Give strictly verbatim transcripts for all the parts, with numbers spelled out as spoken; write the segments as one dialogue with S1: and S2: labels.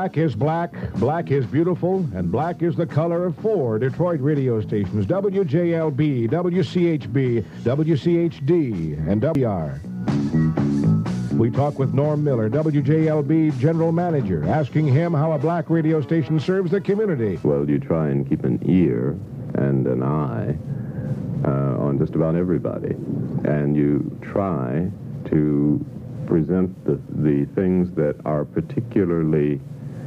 S1: Black is black, black is beautiful, and black is the color of four Detroit radio stations, W J L B, W C H B, W C H D, and W R. We talk with Norm Miller, W J L B General Manager, asking him how a black radio station serves the community.
S2: Well, you try and keep an ear and an eye uh, on just about everybody. And you try to present the, the things that are particularly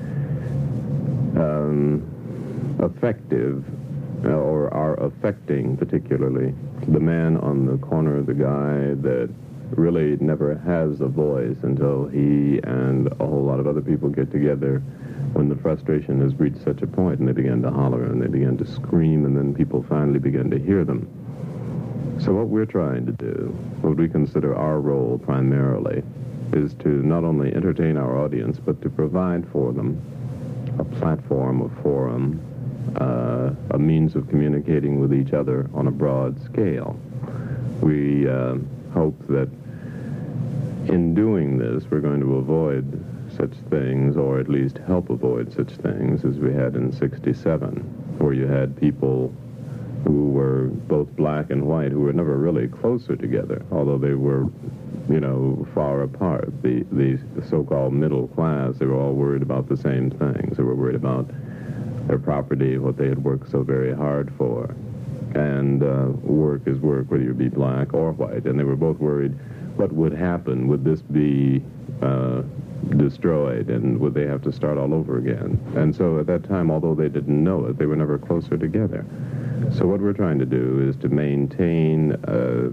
S2: um, effective uh, or are affecting particularly the man on the corner, the guy that really never has a voice until he and a whole lot of other people get together when the frustration has reached such a point and they begin to holler and they begin to scream and then people finally begin to hear them. So what we're trying to do, what we consider our role primarily, is to not only entertain our audience, but to provide for them a platform, a forum, uh, a means of communicating with each other on a broad scale. We uh, hope that in doing this, we're going to avoid such things, or at least help avoid such things, as we had in sixty-seven, where you had people who were both black and white who were never really closer together, although they were, you know, far apart. The, the so-called middle class, they were all worried about the same things. They were worried about their property, what they had worked so very hard for. And uh, work is work, whether you be black or white. And they were both worried, what would happen? Would this be uh, destroyed? And would they have to start all over again? And so at that time, although they didn't know it, they were never closer together. So what we're trying to do is to maintain a,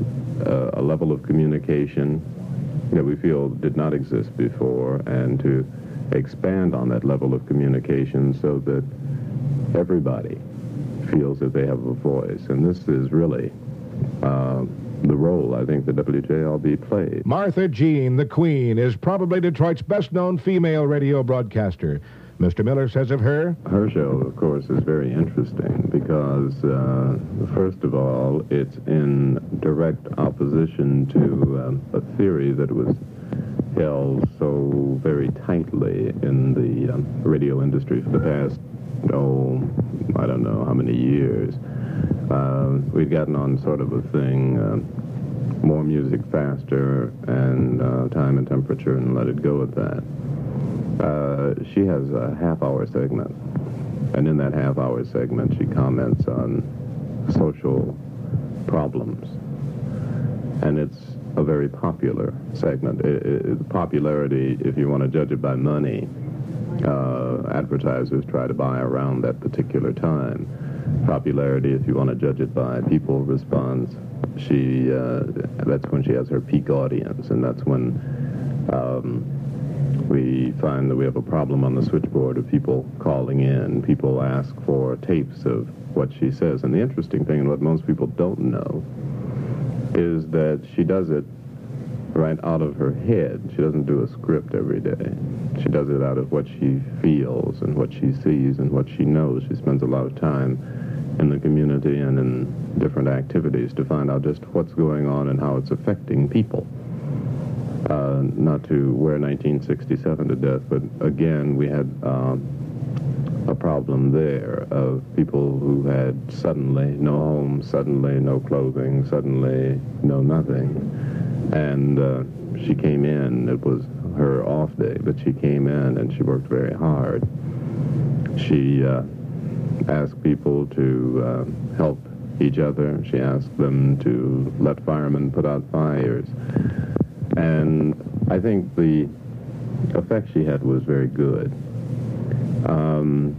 S2: a level of communication that we feel did not exist before, and to expand on that level of communication so that everybody feels that they have a voice. And this is really uh, the role, I think, that W J L B plays.
S1: Martha Jean, the Queen, is probably Detroit's best-known female radio broadcaster. Mister Miller says of her,
S2: Her show, of course, is very interesting because, uh, first of all, it's in direct opposition to um, a theory that was held so very tightly in the um, radio industry for the past, oh, I don't know how many years. Uh, we'd gotten on sort of a thing, uh, more music faster, and uh, time and temperature, and let it go at that. Uh, she has a half-hour segment, and in that half-hour segment, she comments on social problems, and it's a very popular segment. It, it, popularity, if you want to judge it by money, uh, advertisers try to buy around that particular time. Popularity, if you want to judge it by people response, she uh, that's when she has her peak audience, and that's when um, we find that we have a problem on the switchboard of people calling in. People ask for tapes of what she says. And the interesting thing, and what most people don't know, is that she does it right out of her head. She doesn't do a script every day. She does it out of what she feels and what she sees and what she knows. She spends a lot of time in the community and in different activities to find out just what's going on and how it's affecting people. Uh, not to wear nineteen sixty-seven to death, but again, we had um, a problem there of people who had suddenly no home, suddenly no clothing, suddenly no nothing. And uh, she came in, it was her off day, but she came in and she worked very hard. She uh, asked people to uh, help each other. She asked them to let firemen put out fires. And I think the effect she had was very good. Um,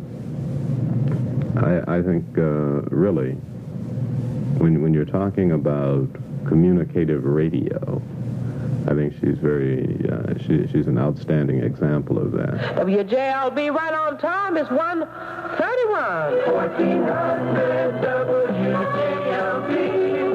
S2: I, I think, uh, really, when when you're talking about communicative radio, I think she's very, uh, she, she's an outstanding example of that.
S3: W J L B right on time is one thirty-one. fourteen hundred W J L B.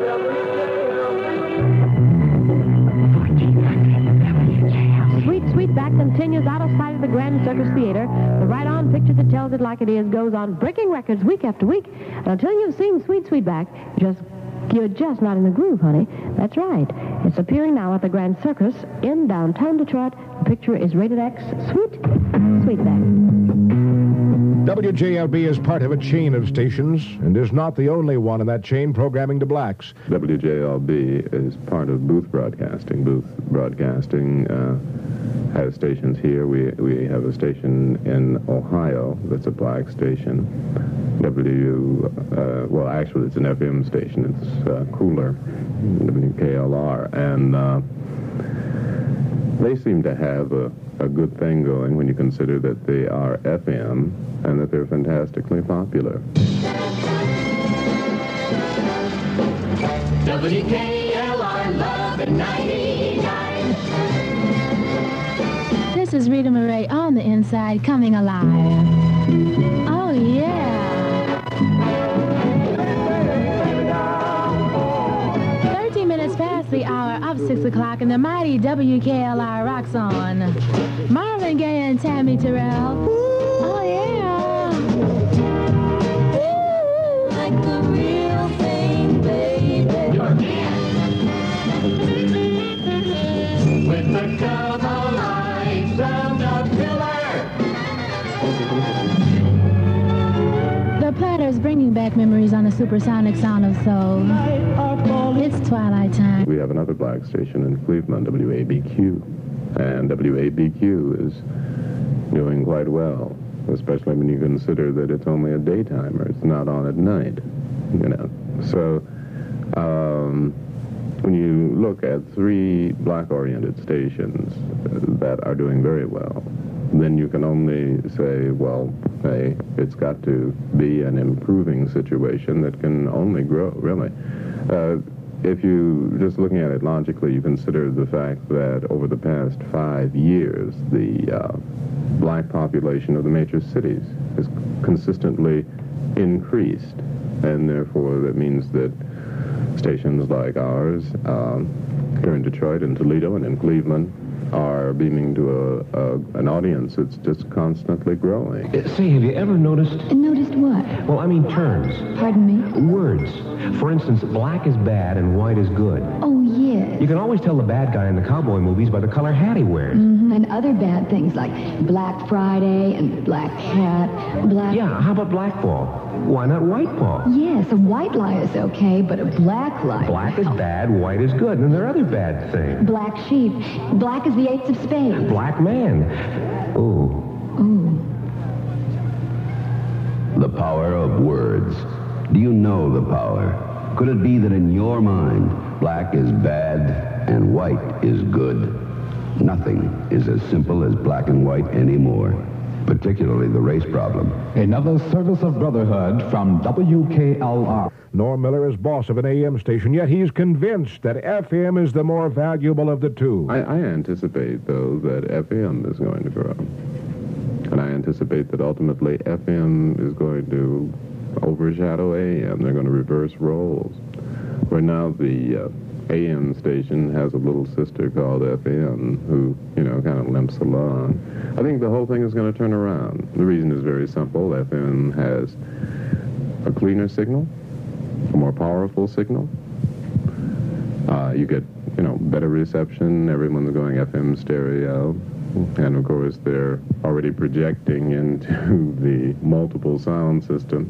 S4: Sweet Sweetback continues out of sight of the Grand Circus Theater. The Right On picture that tells it like it is goes on breaking records week after week. And until you've seen Sweet Sweetback, just You're just not in the groove, honey. That's right. It's appearing now at the Grand Circus in downtown Detroit. The picture is rated X. Sweet, Sweetback.
S1: W J L B is part of a chain of stations and is not the only one in that chain programming to blacks.
S2: W J L B is part of Booth Broadcasting. Booth Broadcasting uh, has stations here. We we have a station in Ohio that's a black station. W, uh, well, actually, it's an F M station. It's uh, cooler, W K L R, and uh, they seem to have a, a good thing going when you consider that they are F M and that they're fantastically popular.
S5: W K L R Love at ninety-nine.
S6: This is Rita Murray on the inside, coming alive. Oh, yeah. thirteen minutes past the hour of six o'clock, and the mighty W K L R rocks on. Marvin Gaye and Tammy Terrell. Oh, yeah. Ooh, like the real thing, baby.
S5: With the double line sound of killer.
S6: The Platters bringing back memories on the supersonic sound of soul. It's twilight time.
S2: We have another black station in Cleveland, W A B Q, and W A B Q is doing quite well, especially when you consider that it's only a daytimer. It's not on at night, you know. So um, when you look at three black-oriented stations that are doing very well, then you can only say, well, hey, it's got to be an improving situation that can only grow, really. Uh, if you, just looking at it logically, you consider the fact that over the past five years, the uh, black population of the major cities has consistently increased, and therefore that means that stations like ours um, here in Detroit and Toledo and in Cleveland are beaming to a, a an audience that's just constantly growing.
S7: Uh, Say, have you ever noticed...
S8: Noticed what?
S7: Well, I mean terms.
S8: Pardon me?
S7: Words. For instance, black is bad and white is good.
S8: Oh, yes.
S7: You can always tell the bad guy in the cowboy movies by the color hat he wears.
S8: Mm-hmm. And other bad things like Black Friday and Black Cat, Black...
S7: Yeah, how about blackball? Why not white ball?
S8: Yes, a white lie is okay, but a black lie...
S7: Black is bad, white is good, and there are other bad things.
S8: Black sheep. Black is the eights of spades.
S7: Black man. Ooh.
S8: Ooh.
S9: The power of words. Do you know the power? Could it be that in your mind, black is bad and white is good? Nothing is as simple as black and white anymore, particularly the race problem.
S10: Another service of brotherhood from W K L R.
S1: Norm Miller is boss of an A M station, yet he's convinced that F M is the more valuable of the two.
S2: I, I anticipate, though, that F M is going to grow. And I anticipate that ultimately F M is going to overshadow A M. They're going to reverse roles. Where now the uh, A M station has a little sister called F M who, you know, kind of limps along. I think the whole thing is going to turn around. The reason is very simple. F M has a cleaner signal, a more powerful signal. Uh, you get, you know, better reception. Everyone's going F M stereo. And, of course, they're already projecting into the multiple sound system.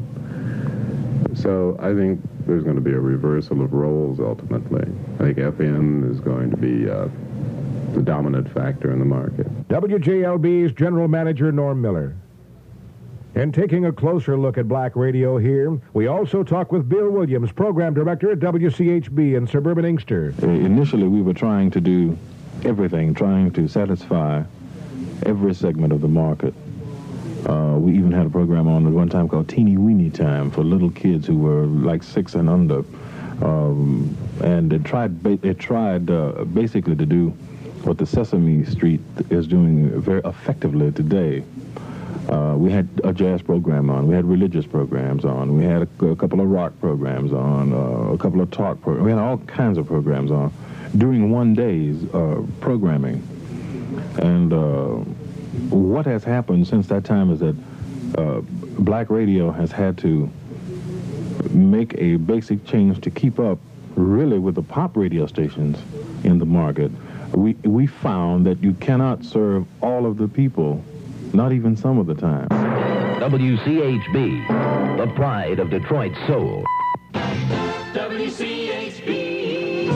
S2: So I think there's going to be a reversal of roles, ultimately. I think F M is going to be uh, the dominant factor in the market.
S1: W J L B's general manager, Norm Miller. And taking a closer look at black radio here, we also talk with Bill Williams, program director at W C H B in suburban Inkster.
S11: Initially, we were trying to do everything, trying to satisfy every segment of the market. Uh, we even had a program on at one time called Teeny Weeny Time for little kids who were like six and under. Um, and it tried, it tried uh, basically to do what the Sesame Street is doing very effectively today. Uh, we had a jazz program on. We had religious programs on. We had a, a couple of rock programs on, uh, a couple of talk programs. We had all kinds of programs on during one day's uh, programming. And uh, what has happened since that time is that uh, black radio has had to make a basic change to keep up really with the pop radio stations in the market, we, we found that you cannot serve all of the people, not even some of the time.
S12: W C H B, the pride of Detroit soul.
S5: W C H B.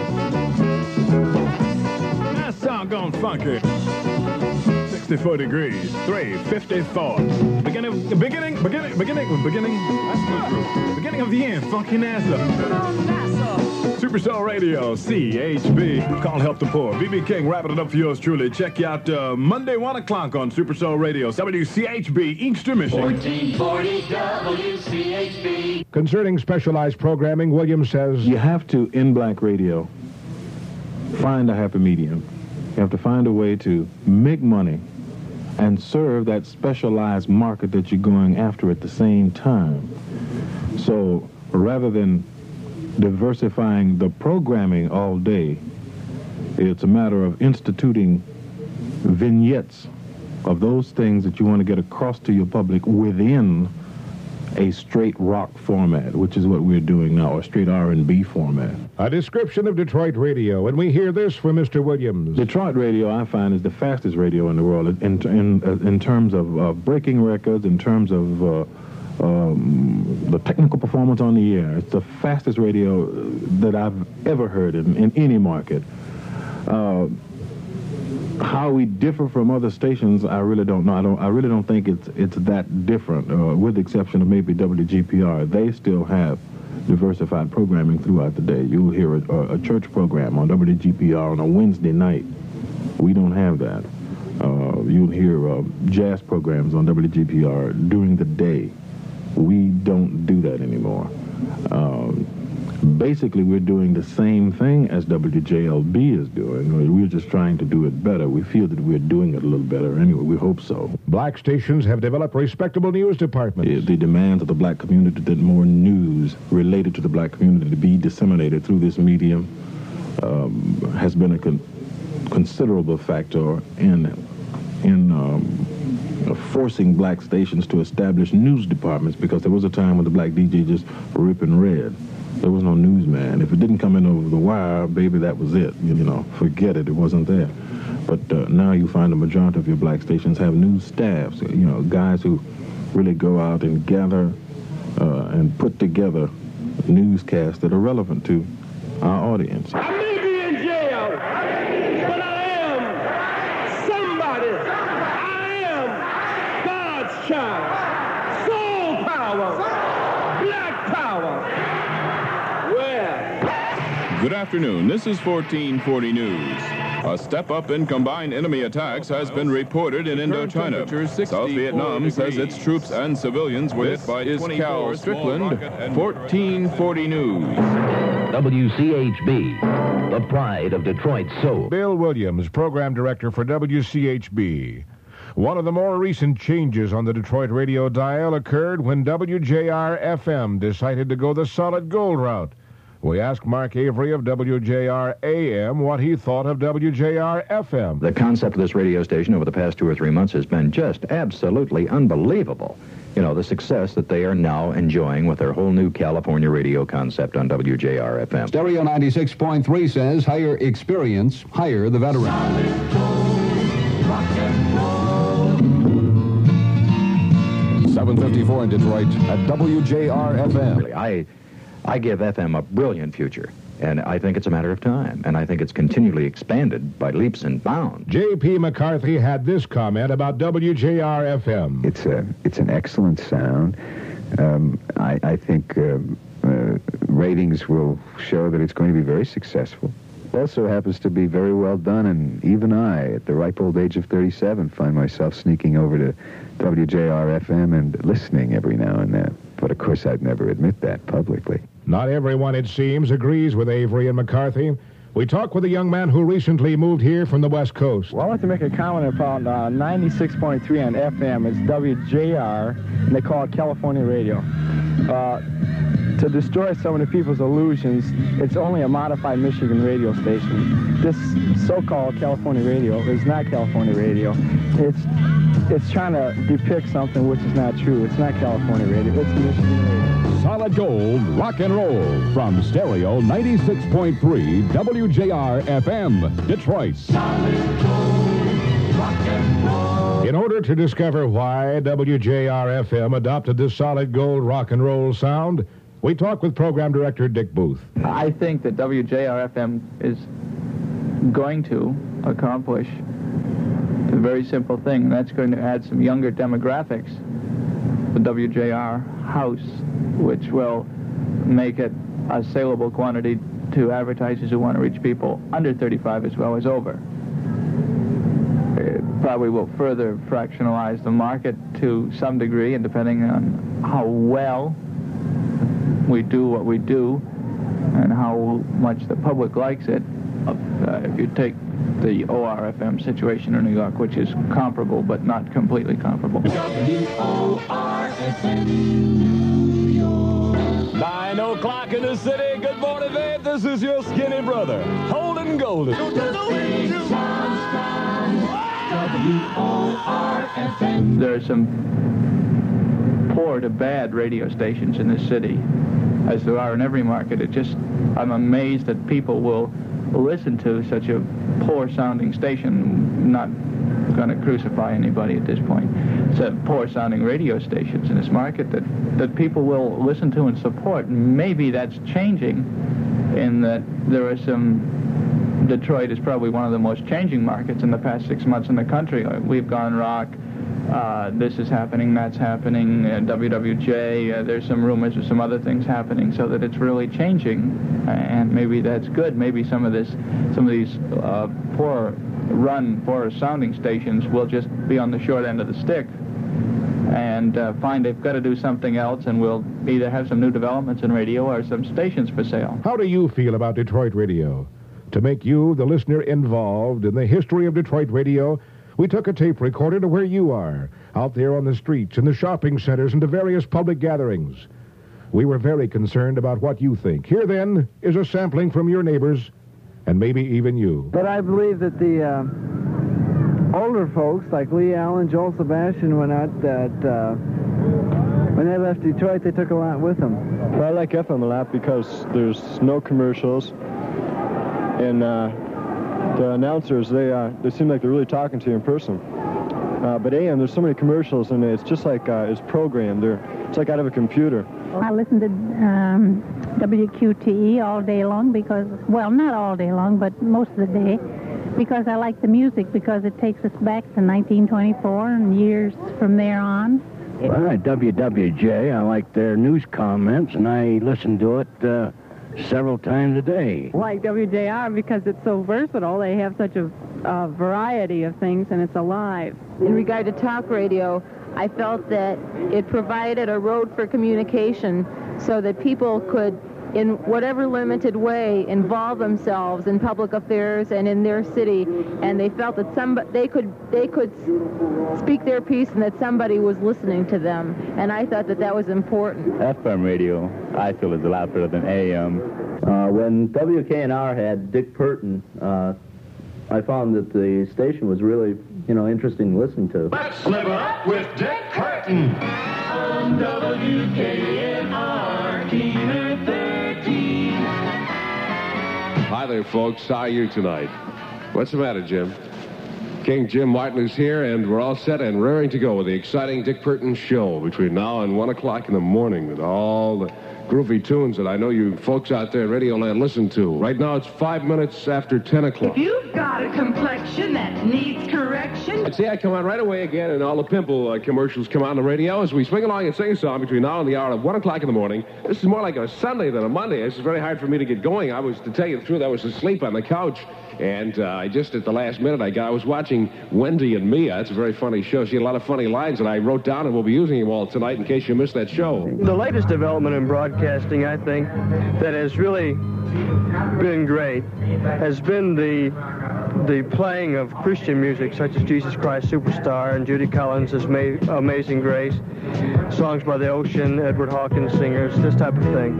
S13: That song gone funky. sixty-four degrees, three fifty-four. Beginning, beginning, beginning, beginning, beginning. That's the group. Beginning of the end, funky NASA. NASA. Super Soul Radio, C H B. Call Help the Poor. B B King wrapping it up for yours truly. Check you out uh, Monday, one o'clock on Super Soul Radio, W C H B, Inkster, Michigan.
S5: fourteen forty W C H B.
S1: Concerning specialized programming, Williams says,
S11: you have to, in black radio, find a happy medium. You have to find a way to make money and serve that specialized market that you're going after at the same time. So rather than diversifying the programming all day, it's a matter of instituting vignettes of those things that you want to get across to your public within a straight rock format, which is what we're doing now, a straight R and B format.
S1: A description of Detroit radio, and we hear this from Mister Williams.
S11: Detroit radio, I find, is the fastest radio in the world in in, in terms of uh, breaking records, in terms of uh, um, the technical performance on the air. It's the fastest radio that I've ever heard in, in any market. Uh, How we differ from other stations, I really don't know. I don't. I really don't think it's it's that different, uh, with the exception of maybe W G P R. They still have diversified programming throughout the day. You'll hear a, a church program on W G P R on a Wednesday night. We don't have that. Uh, you'll hear uh, jazz programs on W G P R during the day. We don't do that anymore. Um, Basically, we're doing the same thing as W J L B is doing. We're just trying to do it better. We feel that we're doing it a little better anyway. We hope so.
S1: Black stations have developed respectable news departments.
S11: The, the demands of the black community that more news related to the black community to be disseminated through this medium um, has been a con considerable factor in, in um, forcing black stations to establish news departments, because there was a time when the black D J just rip and read. There was no newsman. If it didn't come in over the wire, baby, that was it. You, you know, forget it. It wasn't there. But uh, now you find the majority of your black stations have news staffs, you know, guys who really go out and gather uh, and put together newscasts that are relevant to our audience.
S3: I may be in jail, but I am somebody. I am God's child. Soul power. Black power.
S14: Good afternoon. This is fourteen forty News. A step up in combined enemy attacks has been reported in Indochina. South Vietnam says its troops and civilians were hit by Cal Strickland. fourteen forty News.
S12: W C H B, the pride of Detroit soul.
S1: Bill Williams, program director for W C H B. One of the more recent changes on the Detroit radio dial occurred when W J R F M decided to go the solid gold route. We asked Mark Avery of W J R A M what he thought of W J R F M.
S15: The concept of this radio station over the past two or three months has been just absolutely unbelievable. You know, the success that they are now enjoying with their whole new California radio concept on W J R F M.
S10: Stereo ninety-six point three says, higher experience, hire the veteran. seven fifty-four in Detroit at W J R F M.
S15: I... I give F M a brilliant future, and I think it's a matter of time, and I think it's continually expanded by leaps and bounds.
S1: J P McCarthy had this comment about W J R F M.
S16: It's a, it's an excellent sound. Um, I, I think um, uh, ratings will show that it's going to be very successful. Also happens to be very well done, and even I, at the ripe old age of thirty-seven, find myself sneaking over to W J R F M and listening every now and then. But, of course, I'd never admit that publicly.
S1: Not everyone, it seems, agrees with Avery and McCarthy. We talked with a young man who recently moved here from the West Coast.
S17: Well, I want to make a comment about uh, ninety-six point three on F M. It's W J R, and they call it California Radio. Uh, to destroy so many people's illusions, it's only a modified Michigan radio station. This so-called California radio is not California radio. It's it's trying to depict something which is not true. It's not California radio. It's Michigan radio.
S1: Solid Gold Rock and Roll from Stereo ninety-six point three W J R F M, Detroit.
S5: Solid Gold Rock and Roll.
S1: In order to discover why W J R F M adopted this Solid Gold Rock and Roll sound, we talked with program director Dick Booth.
S17: I think that W J R F M is going to accomplish a very simple thing, and that's going to add some younger demographics to W J R House, which will make it a saleable quantity to advertisers who want to reach people under thirty-five as well as over. It probably will further fractionalize the market to some degree, and depending on how well we do what we do and how much the public likes it, uh, if you take the O R F M situation in New York, which is comparable but not completely comparable.
S5: W O R F M New York.
S13: Nine o'clock in the city. Good morning, babe. This is your skinny brother, Holden Golden.
S5: W O R F M.
S17: There are some poor to bad radio stations in this city, as there are in every market. It just, I'm amazed that people will listen to such a poor-sounding station. Not going to crucify anybody at this point. It's a poor-sounding radio stations in this market that, that people will listen to and support. Maybe that's changing in that there are some... Detroit is probably one of the most changing markets in the past six months in the country. We've gone rock. Uh, this is happening, that's happening, uh, W W J, uh, there's some rumors of some other things happening, so that it's really changing, and maybe that's good. Maybe some of this, some of these uh, poor run, poor sounding stations will just be on the short end of the stick and uh, find they've got to do something else, and we'll either have some new developments in radio or some stations for sale.
S1: How do you feel about Detroit radio? To make you, the listener, involved in the history of Detroit radio, we took a tape recorder to where you are, out there on the streets, in the shopping centers, and to various public gatherings. We were very concerned about what you think. Here, then, is a sampling from your neighbors, and maybe even you.
S18: But I believe that the uh, older folks, like Lee Allen, Joel Sebastian, went out, that uh, when they left Detroit, they took a lot with them.
S17: Well, I like F M a lot because there's no commercials, and uh, the announcers, they uh, they seem like they're really talking to you in person. Uh, but A M, there's so many commercials, and it's just like uh, it's programmed. They're, it's like out of a computer.
S19: I listen to um, W Q T E all day long because, well, not all day long, but most of the day, because I like the music, because it takes us back to nineteen twenty-four and years from there on.
S20: Well, at W W J, I like their news comments, and I listen to it uh, several times a day.
S21: I like W J R because it's so versatile. They have such a uh, variety of things, and it's alive.
S22: In regard to talk radio, I felt that it provided a road for communication so that people could, in whatever limited way, involve themselves in public affairs and in their city, and they felt that some they could they could speak their piece and that somebody was listening to them, and I thought that that was important.
S23: F M radio, I feel, is a lot better than A M.
S24: Uh, when W K N R had Dick Purton, uh, I found that the station was really, you know, interesting to listen to.
S5: Let's live up with Dick Purton on W K N R, Keener thirteen.
S25: Hi there, folks. How are you tonight? What's the matter, Jim? King Jim Martin is here, and we're all set and raring to go with the exciting Dick Purton show between now and one o'clock in the morning with all the groovy tunes that I know you folks out there in Radio Land listen to. Right now, it's five minutes after ten o'clock.
S26: If you've got a complexion that needs correction...
S25: See, I come on right away again, and all the pimple uh, commercials come on the radio as we swing along and sing a song between now and the hour of one o'clock in the morning. This is more like a Sunday than a Monday. This is very hard for me to get going. I was, to tell you the truth, I was asleep on the couch, and uh, I just, at the last minute, I got, I was watching Wendy and Mia. It's a very funny show. She had a lot of funny lines that I wrote down, and we'll be using them all tonight in case you missed that show.
S27: The latest development in broadcasting, I think, that has really been great has been the the playing of Christian music, such as Jesus Christ Superstar and Judy Collins' Ma- Amazing Grace, songs by The Ocean, Edward Hawkins singers, this type of thing.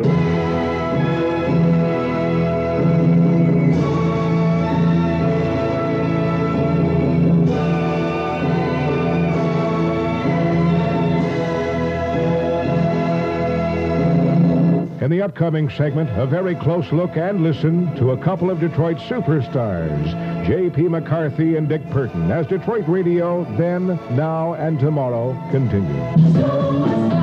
S1: In the upcoming segment, a very close look and listen to a couple of Detroit superstars, J P. McCarthy and Dick Burton, as Detroit Radio Then, Now, and Tomorrow continues.